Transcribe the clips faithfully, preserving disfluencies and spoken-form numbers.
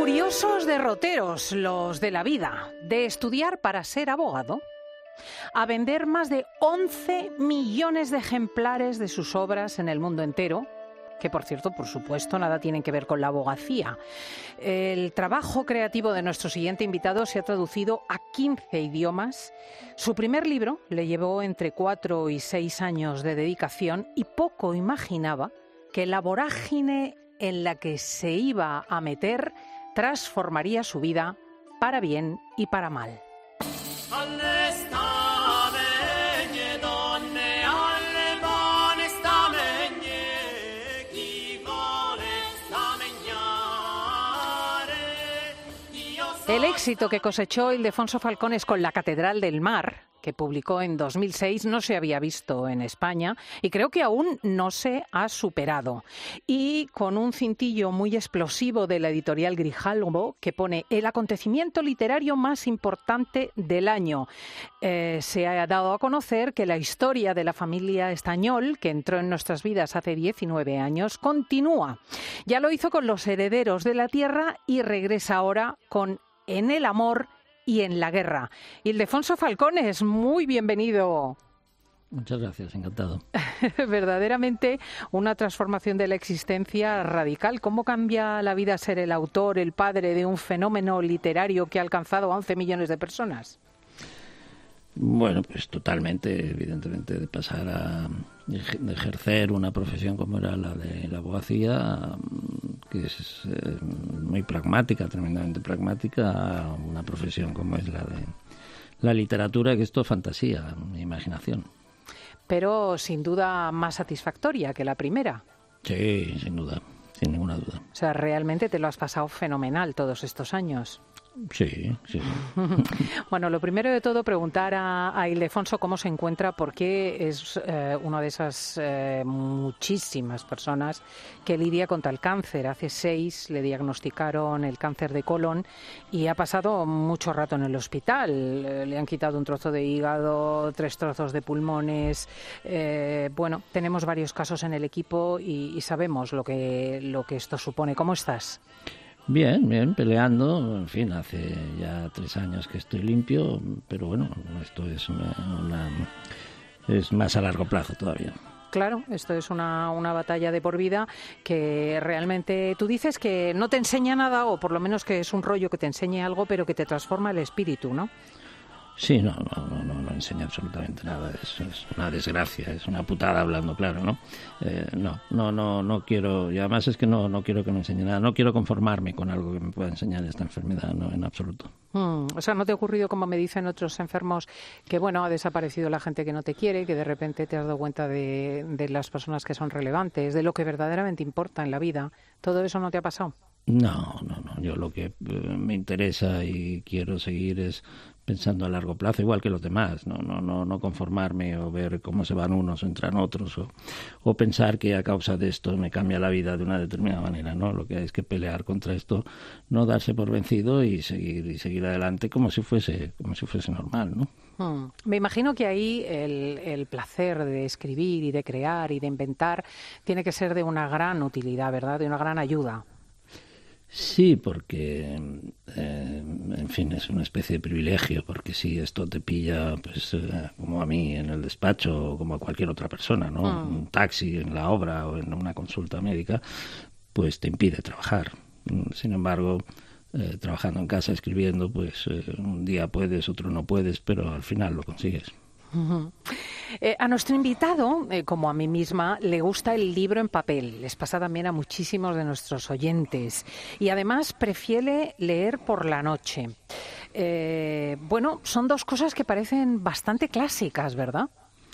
Curiosos derroteros, los de la vida, de estudiar para ser abogado, a vender más de once millones de ejemplares de sus obras en el mundo entero, que por cierto, por supuesto, nada tienen que ver con la abogacía. El trabajo creativo de nuestro siguiente invitado se ha traducido a quince idiomas. Su primer libro le llevó entre cuatro y seis años de dedicación y poco imaginaba que la vorágine en la que se iba a meter transformaría su vida para bien y para mal. El éxito que cosechó Ildefonso Falcones con La Catedral del Mar, que publicó en dos mil seis, no se había visto en España y creo que aún no se ha superado. Y con un cintillo muy explosivo de la editorial Grijalbo, que pone el acontecimiento literario más importante del año. Eh, se ha dado a conocer que la historia de la familia Estañol, que entró en nuestras vidas hace diecinueve años, continúa. Ya lo hizo con Los herederos de la tierra y regresa ahora con En el amor y en la guerra. Ildefonso Falcones, muy bienvenido. Muchas gracias, encantado. Verdaderamente una transformación de la existencia radical. ¿Cómo cambia la vida ser el autor, el padre de un fenómeno literario que ha alcanzado a once millones de personas? Bueno, pues totalmente, evidentemente, de pasar a de ejercer una profesión como era la de la abogacía, que es eh, muy pragmática, tremendamente pragmática, a una profesión como es la de la literatura, que es todo fantasía, imaginación. Pero sin duda más satisfactoria que la primera. Sí, sin duda, sin ninguna duda. O sea, realmente te lo has pasado fenomenal todos estos años. Sí, sí. Bueno, lo primero de todo, preguntar a, a Ildefonso cómo se encuentra, porque es eh, una de esas eh, muchísimas personas que lidia contra el cáncer. Hace seis le diagnosticaron el cáncer de colon y ha pasado mucho rato en el hospital. Eh, le han quitado un trozo de hígado, tres trozos de pulmones. Eh, bueno, tenemos varios casos en el equipo y, y sabemos lo que, lo que esto supone. ¿Cómo estás? Bien, bien, peleando. En fin, hace ya tres años que estoy limpio, pero bueno, esto es una, una es más a largo plazo todavía. Claro, esto es una, una batalla de por vida que realmente tú dices que no te enseña nada, o por lo menos que es un rollo que te enseñe algo, pero que te transforma el espíritu, ¿no? Sí, no, no, no, no, no enseña absolutamente nada, es, es una desgracia, es una putada hablando claro, ¿no? Eh, no, no, no, no quiero, y además es que no, no quiero que me enseñe nada, no quiero conformarme con algo que me pueda enseñar esta enfermedad, no, en absoluto. Mm, o sea, ¿no te ha ocurrido, como me dicen otros enfermos, que bueno, ha desaparecido la gente que no te quiere, que de repente te has dado cuenta de, de las personas que son relevantes, de lo que verdaderamente importa en la vida? ¿Todo eso no te ha pasado? No, no, no. Yo lo que eh, me interesa y quiero seguir es pensando a largo plazo, igual que los demás. No, no, no, no conformarme o ver cómo se van unos, entran otros, o, o pensar que a causa de esto me cambia la vida de una determinada manera. No, lo que hay es que pelear contra esto, no darse por vencido y seguir y seguir adelante como si fuese, como si fuese normal, ¿no? Hmm. Me imagino que ahí el, el placer de escribir y de crear y de inventar tiene que ser de una gran utilidad, ¿verdad? De una gran ayuda. Sí, porque, eh, en fin, es una especie de privilegio, porque si esto te pilla, pues, eh, como a mí en el despacho o como a cualquier otra persona, ¿no? Mm. Un taxi, en la obra o en una consulta médica, pues te impide trabajar. Sin embargo, eh, trabajando en casa, escribiendo, pues eh, un día puedes, otro no puedes, pero al final lo consigues. Uh-huh. Eh, a nuestro invitado, eh, como a mí misma, le gusta el libro en papel. Les pasa también a muchísimos de nuestros oyentes. Y además prefiere leer por la noche. Eh, bueno, son dos cosas que parecen bastante clásicas, ¿verdad?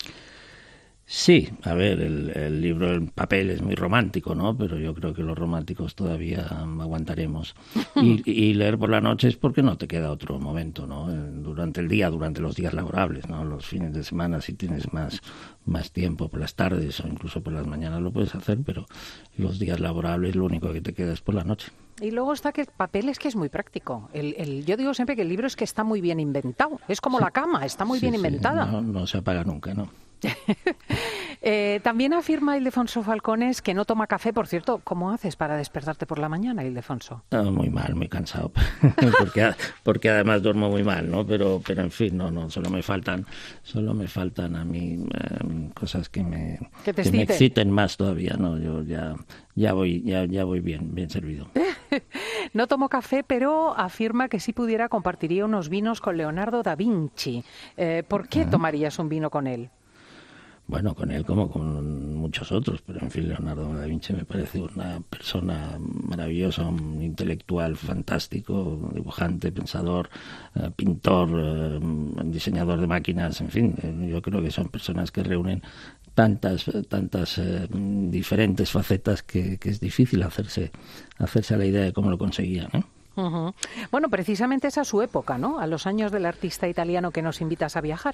Sí, a ver, el, el libro en papel es muy romántico, ¿no? Pero yo creo que los románticos todavía aguantaremos. Y, y leer por la noche es porque no te queda otro momento, ¿no? Durante el día, durante los días laborables, ¿no? Los fines de semana, si tienes más, más tiempo, por las tardes o incluso por las mañanas lo puedes hacer, pero los días laborables lo único que te queda es por la noche. Y luego está que el papel es que es muy práctico. El, el, yo digo siempre que el libro es que está muy bien inventado. Es como sí. La cama, está muy sí, bien sí, inventada. No, no se apaga nunca, ¿no? eh, también afirma Ildefonso Falcones que no toma café. Por cierto, ¿cómo haces para despertarte por la mañana, Ildefonso? Ah, muy mal, muy cansado, porque, porque además duermo muy mal, ¿no? Pero, pero en fin, no, no, solo me faltan, solo me faltan a mí eh, cosas que me, que te que me exciten más todavía, ¿no? Yo ya, ya voy, ya, ya voy bien, bien servido. No tomo café, pero afirma que si pudiera compartiría unos vinos con Leonardo da Vinci. Eh, ¿Por qué tomarías un vino con él? Bueno, con él como con muchos otros, pero en fin, Leonardo da Vinci me parece una persona maravillosa, un intelectual fantástico, dibujante, pensador, eh, pintor, eh, diseñador de máquinas, en fin, eh, yo creo que son personas que reúnen tantas tantas eh, diferentes facetas que, que es difícil hacerse hacerse a la idea de cómo lo conseguían, ¿eh? Uh-huh. Bueno, precisamente esa es su época, ¿no? A los años del artista italiano que nos invitas a viajar.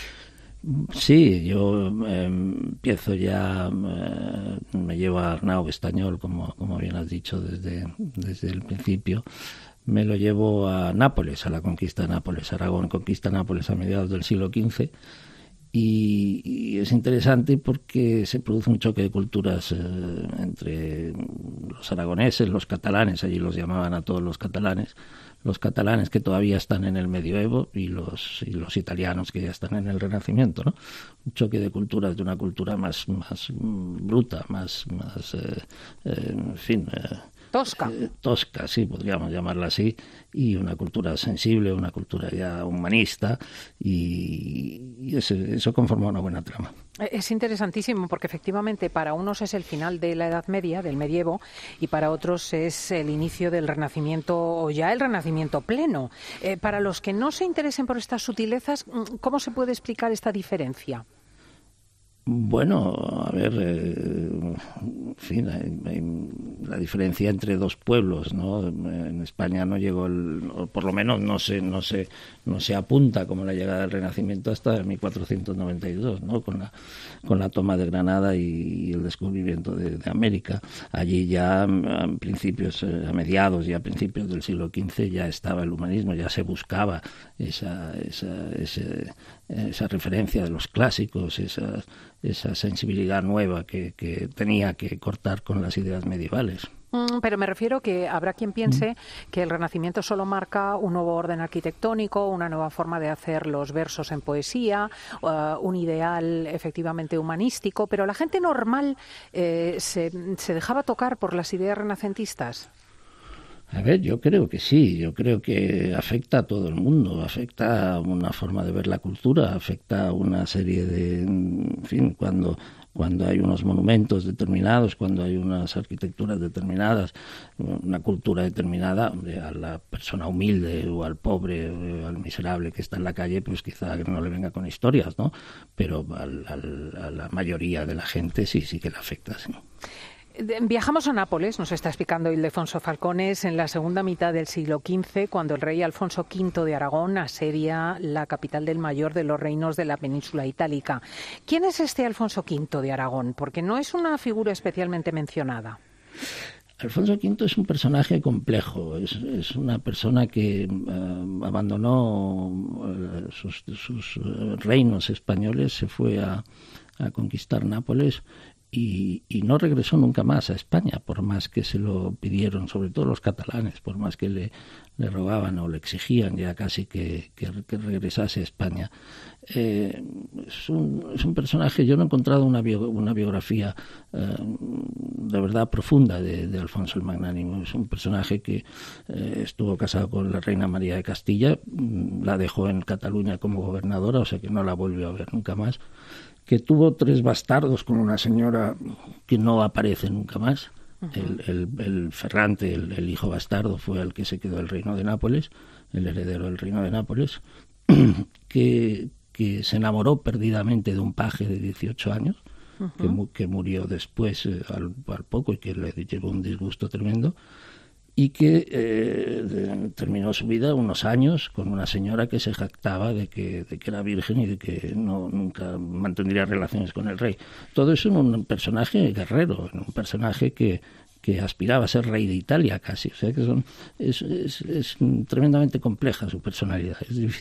Sí, yo eh, empiezo ya, eh, me llevo a Arnau Estañol, como, como bien has dicho desde, desde el principio. Me lo llevo a Nápoles, a la conquista de Nápoles. Aragón conquista Nápoles a mediados del siglo quince. Y, y es interesante porque se produce un choque de culturas eh, entre los aragoneses, los catalanes, allí los llamaban a todos los catalanes, los catalanes que todavía están en el medioevo y los y los italianos que ya están en el Renacimiento, ¿no? Un choque de culturas, de una cultura más más bruta, más más eh, eh, en fin. Eh, Tosca. Eh, tosca, sí, podríamos llamarla así, y una cultura sensible, una cultura ya humanista, y, y ese, eso conforma una buena trama. Es interesantísimo porque efectivamente para unos es el final de la Edad Media, del medievo, y para otros es el inicio del Renacimiento o ya el Renacimiento pleno. Eh, para los que no se interesen por estas sutilezas, ¿cómo se puede explicar esta diferencia? Bueno, a ver, eh, en fin, hay, hay la diferencia entre dos pueblos, ¿no? En España no llegó, el, o por lo menos no se, no se, no se apunta como la llegada del Renacimiento hasta mil cuatrocientos noventa y dos, ¿no? Con la, con la toma de Granada y, y el descubrimiento de, de América. Allí ya a principios, a mediados y a principios del siglo quince ya estaba el humanismo, ya se buscaba esa, esa, ese, esa referencia de los clásicos, esa, esa sensibilidad nueva que, que tenía que cortar con las ideas medievales. Pero me refiero que habrá quien piense que el Renacimiento solo marca un nuevo orden arquitectónico, una nueva forma de hacer los versos en poesía, uh, un ideal efectivamente humanístico, pero la gente normal eh, se, se dejaba tocar por las ideas renacentistas. A ver, yo creo que sí, yo creo que afecta a todo el mundo, afecta a una forma de ver la cultura, afecta a una serie de, en fin, cuando cuando hay unos monumentos determinados, cuando hay unas arquitecturas determinadas, una cultura determinada, a la persona humilde o al pobre o al miserable que está en la calle, pues quizá no le venga con historias, ¿no? Pero al, al, a la mayoría de la gente sí, sí que le afecta, sí. Viajamos a Nápoles, nos está explicando Ildefonso Falcones, en la segunda mitad del siglo quince, cuando el rey Alfonso quinto de Aragón asedia la capital del mayor de los reinos de la península itálica. ¿Quién es este Alfonso quinto de Aragón? Porque no es una figura especialmente mencionada. Alfonso quinto es un personaje complejo, es, es una persona que uh, abandonó uh, sus, sus uh, reinos españoles, se fue a, a conquistar Nápoles. Y, y no regresó nunca más a España, por más que se lo pidieron, sobre todo los catalanes, por más que le, le rogaban o le exigían ya casi que, que, que regresase a España. Eh, es, un, es un personaje, yo no he encontrado una, bio, una biografía eh, de verdad profunda de, de Alfonso el Magnánimo. Es un personaje que eh, estuvo casado con la reina María de Castilla, la dejó en Cataluña como gobernadora, o sea que no la volvió a ver nunca más, que tuvo tres bastardos con una señora que no aparece nunca más. Uh-huh. El, el, el Ferrante, el, el hijo bastardo, fue el que se quedó el reino de Nápoles, el heredero del reino de Nápoles, que, que se enamoró perdidamente de un paje de dieciocho años, uh-huh. que, que murió después eh, al, al poco y que le llevó un disgusto tremendo, y que eh, de, terminó su vida unos años con una señora que se jactaba de que, de que era virgen y de que no nunca mantendría relaciones con el rey. Todo eso en un personaje guerrero, en un personaje que, que aspiraba a ser rey de Italia casi. O sea que son, es, es, es tremendamente compleja su personalidad, es difícil.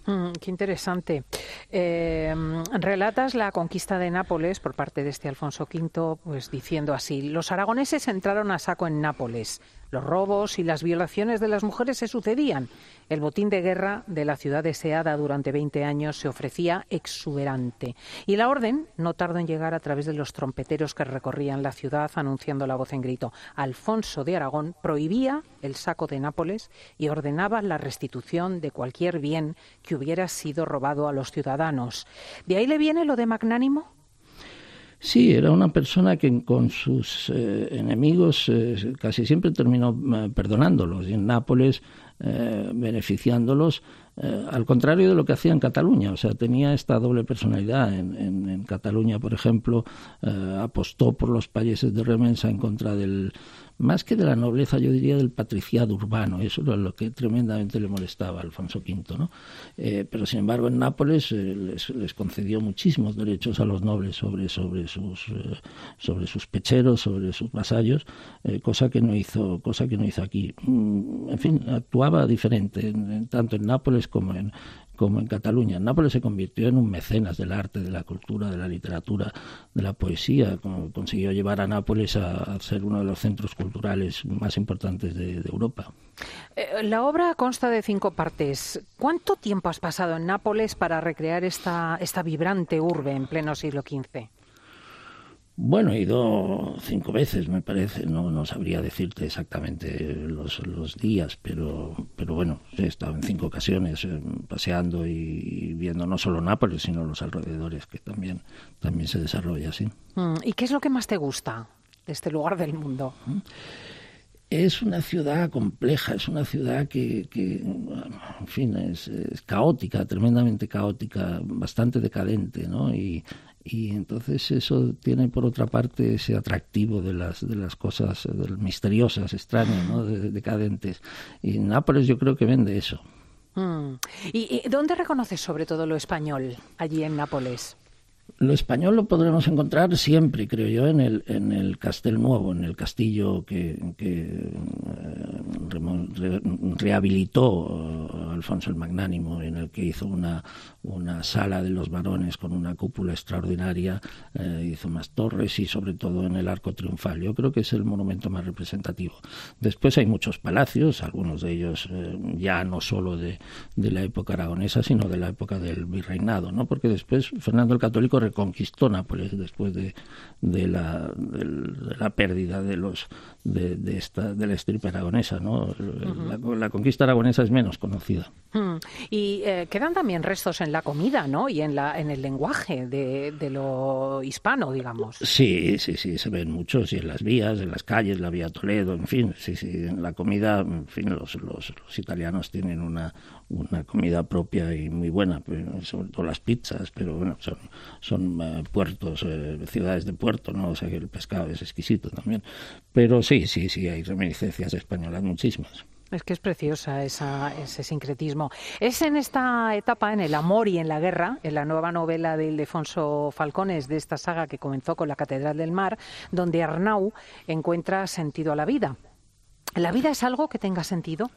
Mm, qué interesante. Eh, relatas la conquista de Nápoles por parte de este Alfonso quinto, pues diciendo así: los aragoneses entraron a saco en Nápoles. Los robos y las violaciones de las mujeres se sucedían. El botín de guerra de la ciudad deseada durante veinte años se ofrecía exuberante. Y la orden no tardó en llegar a través de los trompeteros que recorrían la ciudad anunciando la voz en grito. Alfonso de Aragón prohibía el saco de Nápoles y ordenaba la restitución de cualquier bien que hubiera sido robado a los ciudadanos. ¿De ahí le viene lo de magnánimo? Sí, era una persona que con sus eh, enemigos eh, casi siempre terminó eh, perdonándolos, y en Nápoles eh, beneficiándolos, eh, al contrario de lo que hacía en Cataluña. O sea, tenía esta doble personalidad. En, en, en Cataluña, por ejemplo, eh, apostó por los payeses de remensa en contra del, más que de la nobleza, yo diría del patriciado urbano. Eso era lo que tremendamente le molestaba a Alfonso quinto, ¿no? Eh, pero sin embargo en Nápoles eh, les, les concedió muchísimos derechos a los nobles sobre, sobre, sus, eh, sobre sus pecheros, sobre sus vasallos, eh, cosa que no hizo, cosa que no hizo aquí. Mm, en fin, actuaba diferente, en, en, tanto en Nápoles como en, como en Cataluña. Nápoles se convirtió en un mecenas del arte, de la cultura, de la literatura, de la poesía. Consiguió llevar a Nápoles a, a ser uno de los centros culturales más importantes de, de Europa. Eh, la obra consta de cinco partes. ¿Cuánto tiempo has pasado en Nápoles para recrear esta, esta vibrante urbe en pleno siglo quince? Bueno, he ido cinco veces, me parece. No, no sabría decirte exactamente los, los días, pero, pero bueno, he estado en cinco ocasiones eh, paseando y, y viendo no solo Nápoles, sino los alrededores, que también, también se desarrolla así. ¿Y qué es lo que más te gusta de este lugar del mundo? Es una ciudad compleja, es una ciudad que, que en fin, es, es caótica, tremendamente caótica, bastante decadente, ¿no? Y Y entonces eso tiene por otra parte ese atractivo de las de las cosas de las misteriosas, extrañas, ¿no? De, decadentes. Y Nápoles yo creo que vende eso. Mm. ¿Y, y dónde reconoces sobre todo lo español allí en Nápoles? Lo español lo podremos encontrar siempre, creo yo, en el en el Castel Nuovo, en el castillo que, que re, re, rehabilitó Alfonso el Magnánimo, en el que hizo una una sala de los varones con una cúpula extraordinaria, eh, hizo más torres y sobre todo en el Arco Triunfal. Yo creo que es el monumento más representativo. Después hay muchos palacios, algunos de ellos eh, ya no solo de, de la época aragonesa, sino de la época del virreinado, ¿no? Porque después Fernando el Católico reconquistó Nápoles después de, de, la, de, de la pérdida de los de, de esta de la estirpe aragonesa, ¿no? Uh-huh. la, la conquista aragonesa es menos conocida. Uh-huh. Y eh, quedan también restos en la comida, ¿no? Y en la en el lenguaje de, de lo hispano, digamos. Sí, sí, sí, se ven muchos, y en las vías, en las calles, la vía Toledo, en fin, sí, sí, en la comida, en fin, los, los, los italianos tienen una una comida propia y muy buena, sobre todo las pizzas, pero bueno, son, son uh, puertos, uh, ciudades de puerto, ¿no? O sea que el pescado es exquisito también. Pero sí, sí, sí, hay reminiscencias españolas muchísimas. Es que es preciosa esa, ese sincretismo. Es en esta etapa, en el amor y en la guerra, en la nueva novela de Ildefonso Falcones, de esta saga que comenzó con La Catedral del Mar, donde Arnau encuentra sentido a la vida. ¿La vida es algo que tenga sentido?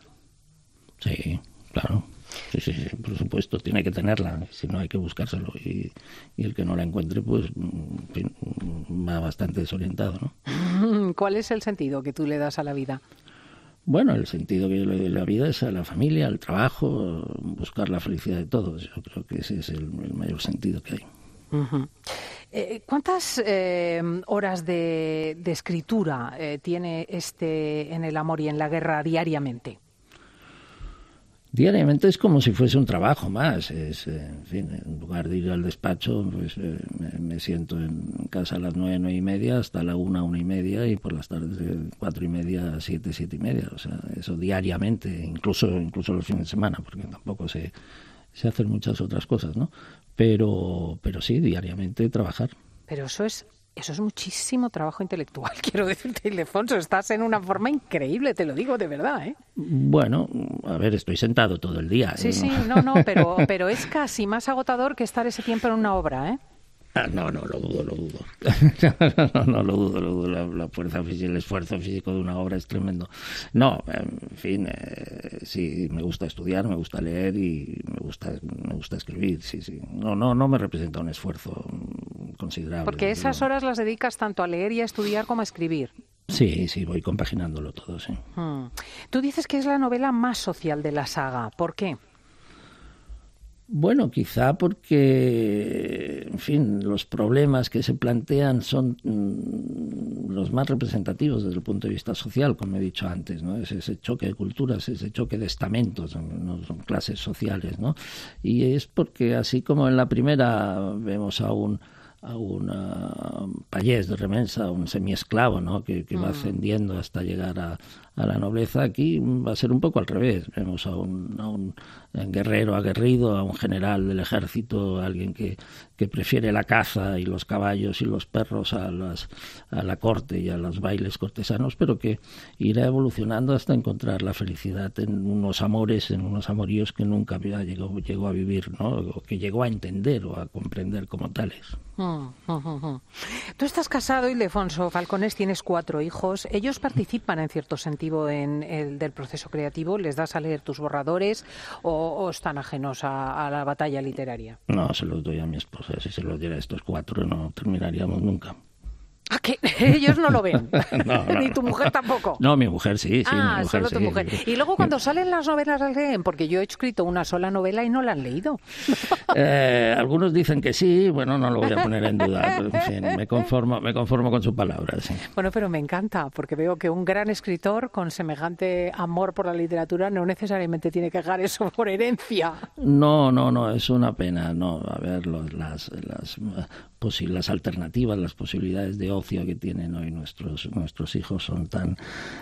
Sí, claro. Sí, sí, sí, por supuesto, tiene que tenerla, si no hay que buscárselo, y, y el que no la encuentre, pues, en fin, va bastante desorientado, ¿no? ¿Cuál es el sentido que tú le das a la vida? Bueno, el sentido que yo le doy a la vida es a la familia, al trabajo, buscar la felicidad de todos. Yo creo que ese es el, el mayor sentido que hay. Uh-huh. Eh, ¿Cuántas eh, horas de, de escritura eh, tiene este En el amor y en la guerra diariamente? Diariamente es como si fuese un trabajo más. Es, eh, en fin, en lugar de ir al despacho, pues eh, me, me siento en casa a las nueve, nueve y media, hasta la una, una y media, y por las tardes de cuatro y media a siete, siete y media. O sea, eso diariamente, incluso incluso los fines de semana, porque tampoco se, se hacen muchas otras cosas, ¿no? Pero, pero sí, diariamente trabajar. Pero eso es... Eso es muchísimo trabajo intelectual, quiero decirte, Ildefonso, estás en una forma increíble, te lo digo de verdad, ¿eh? Bueno, a ver, estoy sentado todo el día. Sí, ¿eh? sí, no, no, pero, pero es casi más agotador que estar ese tiempo en una obra, ¿eh? Ah, no, no, lo dudo, lo dudo. no, no, lo dudo, lo dudo. La, la fuerza física, el esfuerzo físico de una obra es tremendo. No, en fin, eh, sí, me gusta estudiar, me gusta leer y me gusta, me gusta escribir, sí, sí. No, no, no me representa un esfuerzo considerable. Porque esas pero... horas las dedicas tanto a leer y a estudiar como a escribir. Sí, sí, voy compaginándolo todo, sí. Hmm. Tú dices que es la novela más social de la saga. ¿Por qué? Bueno, quizá porque, en fin, los problemas que se plantean son mm, los más representativos desde el punto de vista social, como he dicho antes, ¿no? Es ese choque de culturas, ese choque de estamentos, no son clases sociales, ¿no? Y es porque así como en la primera vemos a un a un payés de remensa, un semiesclavo, ¿no? que, que va ascendiendo hasta llegar a, a la nobleza, aquí va a ser un poco al revés. Vemos a un, a un guerrero aguerrido, a un general del ejército, a alguien que, que prefiere la caza y los caballos y los perros a, las, a la corte y a los bailes cortesanos, pero que irá evolucionando hasta encontrar la felicidad en unos amores, en unos amoríos que nunca llegó, llegó a vivir, ¿no? O que llegó a entender o a comprender como tales. Mm, mm, mm. Tú estás casado, Ildefonso Falcones, tienes cuatro hijos. ¿Ellos participan en cierto sentido en el del proceso creativo? ¿Les das a leer tus borradores o, o están ajenos a, a la batalla literaria? No, se los doy a mi esposa. Si se los diera a estos cuatro no terminaríamos nunca. ¿A qué? Ellos no lo ven. No, no, Ni tu mujer tampoco. No, mi mujer sí, sí. Ah, mi mujer, solo sí. tu mujer. Y luego cuando salen las novelas las leen, porque yo he escrito una sola novela y no la han leído. Eh, algunos dicen que sí, bueno, no lo voy a poner en duda, pero en fin, me conformo, me conformo con su palabra, sí. Bueno, pero me encanta, porque veo que un gran escritor con semejante amor por la literatura no necesariamente tiene que dejar eso por herencia. No, no, no, es una pena, no, a ver, los, las, las, posi- las alternativas, las posibilidades de ocio que tienen hoy nuestros, nuestros hijos son tan,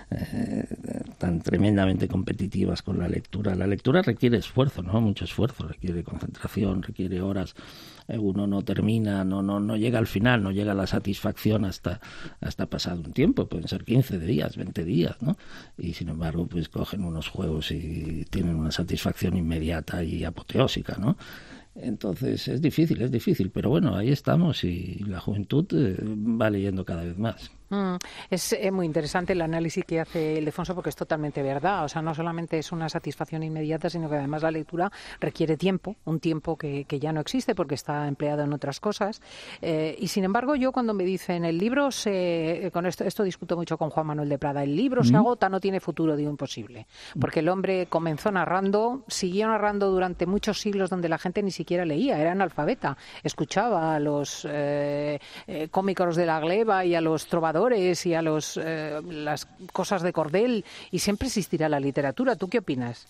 eh, tan tremendamente competitivas con la lectura. La lectura requiere esfuerzo, ¿no? Mucho esfuerzo, requiere concentración, requiere horas. Uno no termina, no, no, no llega al final, no llega a la satisfacción hasta, hasta pasado un tiempo, pueden ser quince días, veinte días, ¿no? Y sin embargo, pues cogen unos juegos y tienen una satisfacción inmediata y apoteósica, ¿no? Entonces es difícil, es difícil, pero bueno, ahí estamos y la juventud eh, va leyendo cada vez más. Mm, es eh, muy interesante el análisis que hace Ildefonso porque es totalmente verdad. O sea, no solamente es una satisfacción inmediata, sino que además la lectura requiere tiempo, un tiempo que, que ya no existe porque está empleado en otras cosas. Eh, y sin embargo, yo cuando me dicen el libro se... Con esto, esto discuto mucho con Juan Manuel de Prada. El libro mm. se agota, no tiene futuro, digo imposible. Porque el hombre comenzó narrando, siguió narrando durante muchos siglos donde la gente ni siquiera leía, era analfabeta. Escuchaba a los eh, eh, cómicos de la gleba y a los trovadores y a los eh, las cosas de cordel, y siempre existirá la literatura. ¿Tú qué opinas?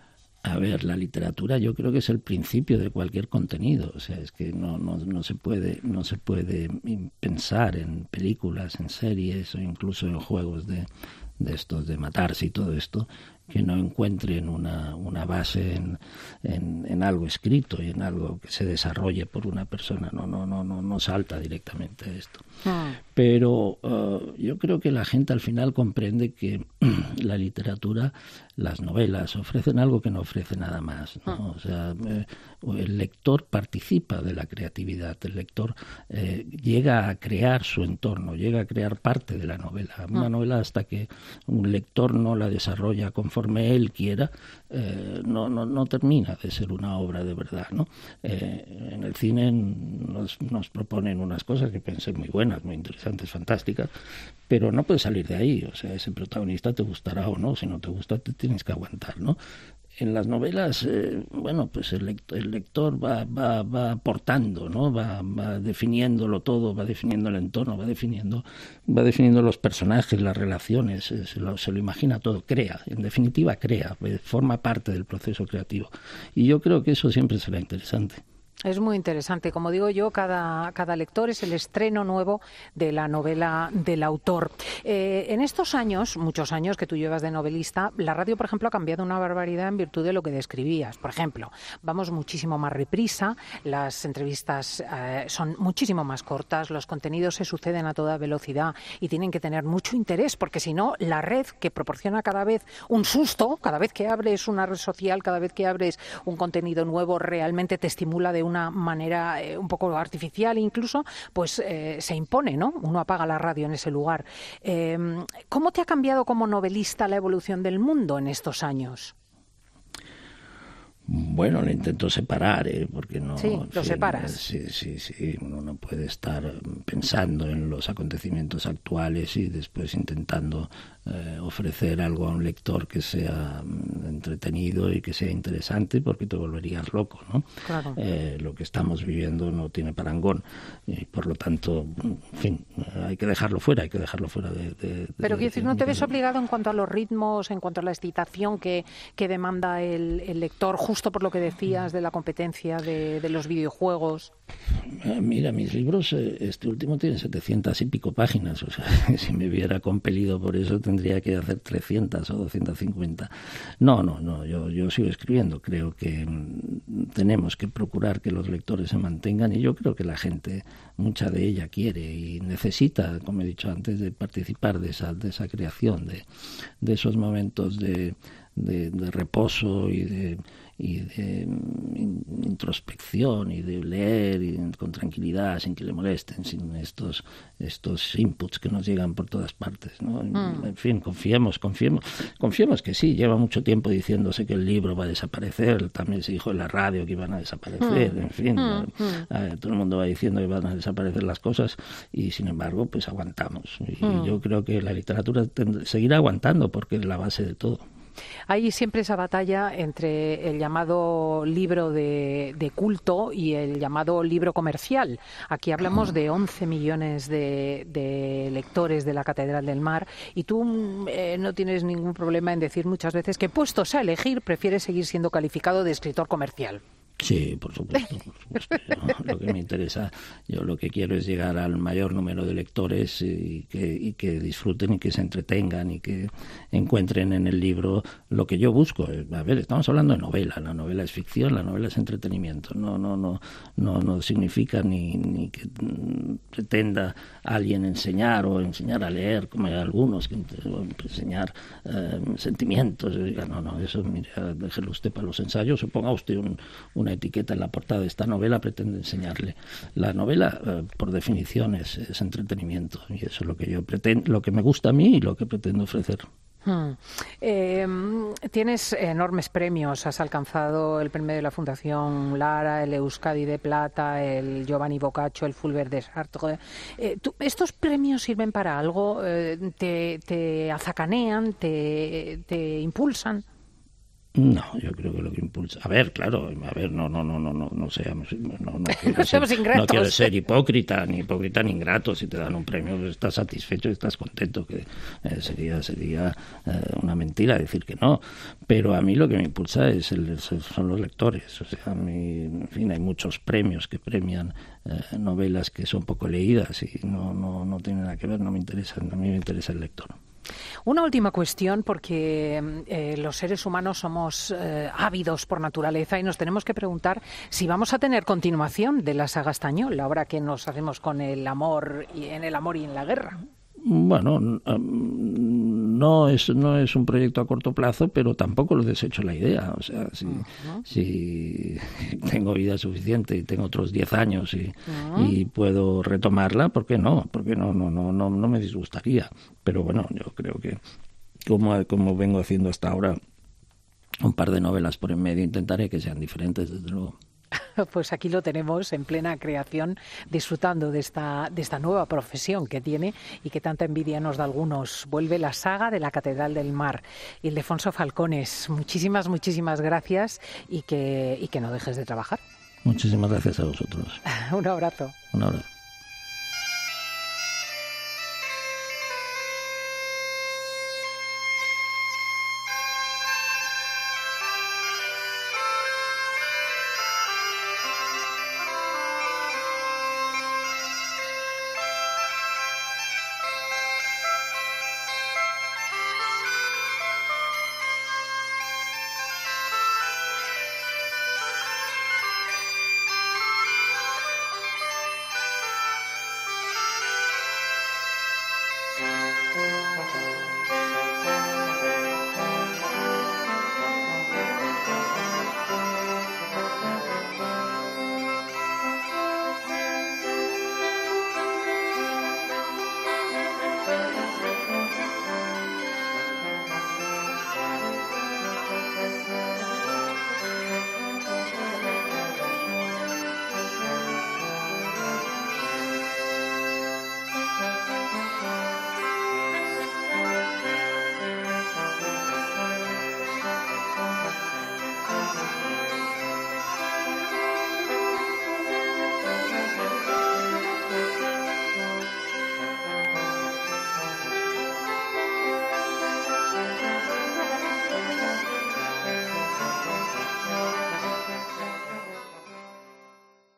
A ver, la literatura yo creo que es el principio de cualquier contenido. O sea, es que no, no, no se puede, no se puede pensar en películas, en series o incluso en juegos de, de estos de matarse y todo esto que no encuentren una, una base en, en, en algo escrito y en algo que se desarrolle por una persona. No, no, no, no, no salta directamente a esto. Ah. Pero uh, yo creo que la gente al final comprende que la literatura, las novelas, ofrecen algo que no ofrece nada más, ¿no? Ah. O sea, eh, el lector participa de la creatividad, el lector eh, llega a crear su entorno, llega a crear parte de la novela. Una ah. novela, hasta que un lector no la desarrolla conforme él quiera, eh, no, no, no termina de ser una obra de verdad, ¿no? Eh, en el cine nos, nos proponen unas cosas que pueden ser muy buenas, muy interesantes, fantásticas, pero no puedes salir de ahí. O sea, ese protagonista te gustará o no, si no te gusta te tienes que aguantar, ¿no? En las novelas, eh, bueno, pues el lector, el lector va, va, va aportando, ¿no? Va, va definiéndolo todo, va definiendo el entorno, va definiendo, va definiendo los personajes, las relaciones, eh, se, lo, se lo imagina todo, crea, en definitiva crea, eh, forma parte del proceso creativo. Y yo creo que eso siempre será interesante. Es muy interesante. Como digo yo, cada, cada lector es el estreno nuevo de la novela del autor. Eh, en estos años, muchos años que tú llevas de novelista, la radio, por ejemplo, ha cambiado una barbaridad en virtud de lo que describías. Por ejemplo, vamos muchísimo más reprisa, las entrevistas eh, son muchísimo más cortas, los contenidos se suceden a toda velocidad y tienen que tener mucho interés, porque si no, la red, que proporciona cada vez un susto, cada vez que abres una red social, cada vez que abres un contenido nuevo, realmente te estimula de una manera eh, un poco artificial incluso, pues eh, se impone, ¿no? Uno apaga la radio en ese lugar. Eh, ¿Cómo te ha cambiado como novelista la evolución del mundo en estos años? Bueno, lo intento separar, ¿eh? Porque no... Sí, lo fin, separas. Sí, sí, sí. Uno no puede estar pensando en los acontecimientos actuales y después intentando eh, ofrecer algo a un lector que sea entretenido y que sea interesante, porque te volverías loco, ¿no? Claro. Eh, lo que estamos viviendo no tiene parangón y por lo tanto, en fin, hay que dejarlo fuera, hay que dejarlo fuera de... de Pero de, quiero decir, de, ¿no te de, ves obligado en cuanto a los ritmos, en cuanto a la excitación que, que demanda el, el lector, justo por lo que decías de la competencia de, de los videojuegos? Mira, mis libros, este último tiene setecientas y pico páginas, o sea, si me viera compelido por eso tendría que hacer trescientas o doscientas cincuenta. No, no, no, yo, yo sigo escribiendo, creo que tenemos que procurar que los lectores se mantengan y yo creo que la gente, mucha de ella quiere y necesita, como he dicho antes, de participar de esa, de esa creación, de, de esos momentos de, de, de reposo y de y de introspección y de leer y con tranquilidad, sin que le molesten, sin estos estos inputs que nos llegan por todas partes, ¿no? Mm. En fin, confiemos, confiemos, confiemos que sí, lleva mucho tiempo diciéndose que el libro va a desaparecer, también se dijo en la radio que iban a desaparecer, mm. en fin, mm. eh, todo el mundo va diciendo que van a desaparecer las cosas y sin embargo pues aguantamos y mm. yo creo que la literatura tend- seguirá aguantando porque es la base de todo. Hay siempre esa batalla entre el llamado libro de, de culto y el llamado libro comercial. Aquí hablamos de once millones de, de lectores de la Catedral del Mar y tú eh, no tienes ningún problema en decir muchas veces que, puestos a elegir, prefieres seguir siendo calificado de escritor comercial. Sí, por supuesto, por supuesto. Yo, lo que me interesa, yo lo que quiero es llegar al mayor número de lectores y que, y que disfruten y que se entretengan y que encuentren en el libro lo que yo busco. A ver, estamos hablando de novela, la novela es ficción, la novela es entretenimiento. No, no, no, no, no significa ni, ni que pretenda alguien enseñar o enseñar a leer, como hay algunos que enseñar eh, sentimientos. No, no, eso, mire, déjelo usted para los ensayos o ponga usted un, una etiqueta en la portada de esta novela, pretende enseñarle. La novela, eh, por definición, es, es entretenimiento y eso es lo que yo pretendo, lo que me gusta a mí y lo que pretendo ofrecer. Hmm. Eh, tienes enormes premios, has alcanzado el premio de la Fundación Lara, el Euskadi de Plata, el Giovanni Boccaccio, el Fulbert de Sartre. Eh, ¿tú, ¿Estos premios sirven para algo? Eh, ¿te, te azacanean? Te, ¿Te impulsan? No, yo creo que lo que impulsa... A ver, claro, a ver, no, no, no, no, no, no seamos... No, no, no quiero seamos ser, ingratos. No quiero ser hipócrita, ni hipócrita ni ingrato. Si te dan un premio, pues estás satisfecho y estás contento, que eh, sería sería eh, una mentira decir que no. Pero a mí lo que me impulsa es el, son los lectores. O sea, a mí, en fin, hay muchos premios que premian eh, novelas que son poco leídas y no, no, no tienen nada que ver, no me interesan. A mí me interesa el lector. Una última cuestión, porque eh, los seres humanos somos eh, ávidos por naturaleza y nos tenemos que preguntar si vamos a tener continuación de la saga Estañol, ahora que nos hacemos con el amor y en el amor y en la guerra. Bueno, no es no es un proyecto a corto plazo, pero tampoco lo desecho la idea. O sea, si, uh-huh. si tengo vida suficiente y tengo otros diez años y, uh-huh. y puedo retomarla, ¿por qué no? Porque no no no no no me disgustaría. Pero bueno, yo creo que como como vengo haciendo hasta ahora, un par de novelas por en medio, intentaré que sean diferentes, desde luego. Pues aquí lo tenemos en plena creación, disfrutando de esta, de esta nueva profesión que tiene y que tanta envidia nos da a algunos. Vuelve la saga de la Catedral del Mar. Ildefonso Falcones, muchísimas, muchísimas gracias y que, y que no dejes de trabajar. Muchísimas gracias a vosotros. Un abrazo. Un abrazo.